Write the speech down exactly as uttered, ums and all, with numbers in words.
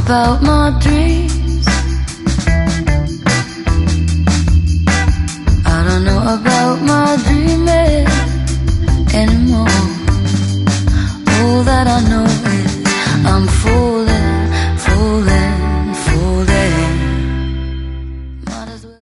about my dreams. I don't know about my dreaming anymore. All that I know